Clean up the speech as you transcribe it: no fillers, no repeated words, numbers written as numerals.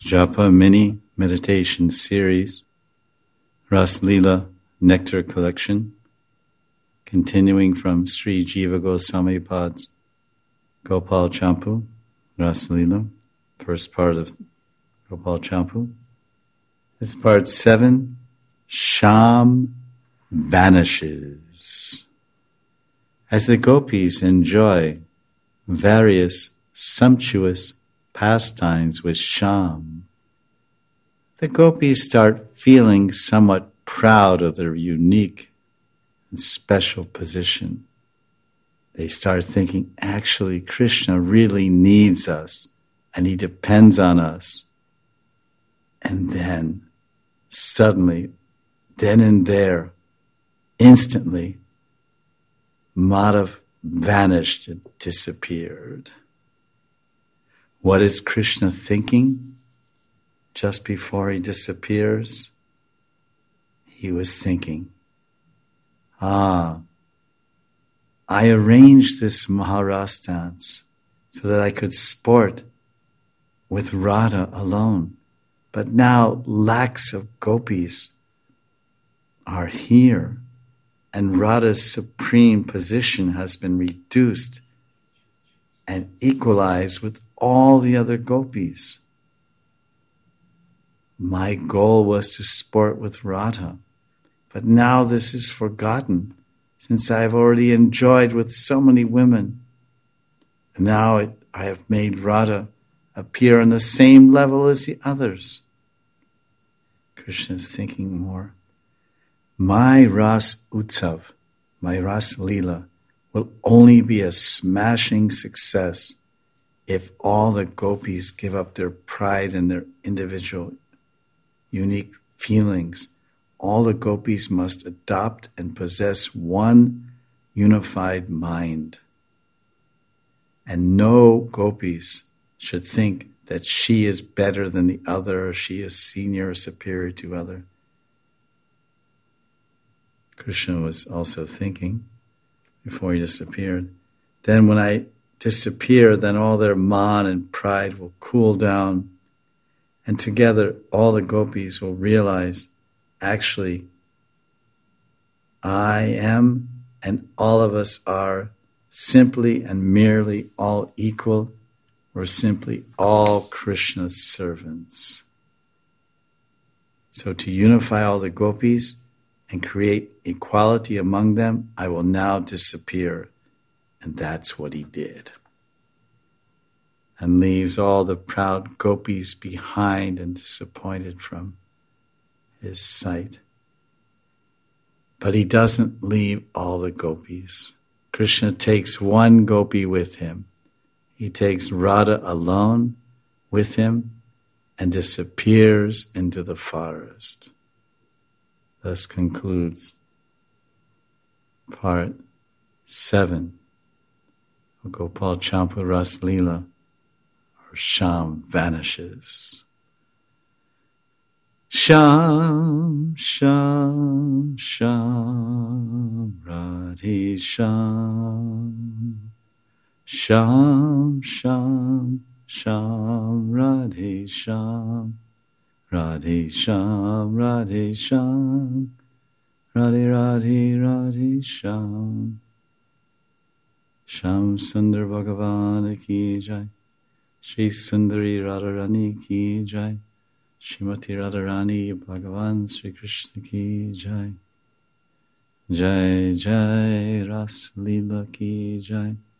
Japa Mini Meditation Series, Ras Leela Nectar Collection, continuing from Sri Jiva Goswami Pad's Gopal Champu, Ras Leela, first part of Gopal Champu. This is part 7, Sham vanishes. As the gopis enjoy various sumptuous pastimes with Sham, the gopis start feeling somewhat proud of their unique and special position. They start thinking, actually, Krishna really needs us and he depends on us. And then, suddenly, then and there, instantly, Madhav vanished and disappeared. What is Krishna thinking just before he disappears? He was thinking, I arranged this Maharas dance so that I could sport with Radha alone. But now lakhs of gopis are here, and Radha's supreme position has been reduced and equalized with all the other gopis. My goal was to sport with Radha, but now this is forgotten since I have already enjoyed with so many women. And now I have made Radha appear on the same level as the others. Krishna is thinking more. My Ras Utsav, my Ras Leela, will only be a smashing success if all the gopis give up their pride and their individual unique feelings. All the gopis must adopt and possess one unified mind. And no gopis should think that she is better than the other, or she is senior or superior to other. Krishna was also thinking before he disappeared. Then when I disappear, then all their man and pride will cool down, and together all the gopis will realize, actually, I am and all of us are simply and merely all equal. We're simply all Krishna's servants. So to unify all the gopis and create equality among them, I will now disappear. And that's what he did. And leaves all the proud gopis behind and disappointed from his sight. But he doesn't leave all the gopis. Krishna takes one gopi with him. He takes Radha alone with him and disappears into the forest. Thus concludes part 7 of Gopal Champu Ras Leela, or Sham vanishes. Sham, Sham, Sham, Radhe Sham. Sham, Sham, Sham, Radhe Sham. Radhe Sham, Radhe Sham. Radhe, Radhe, Radhe Sham. Sham Sundar Bhagavan ki jai. Shri Sundari Radharani ki jai. Shrimati Radharani Bhagavan Sri Krishna ki jai. Jai Jai Ras Leela ki jai.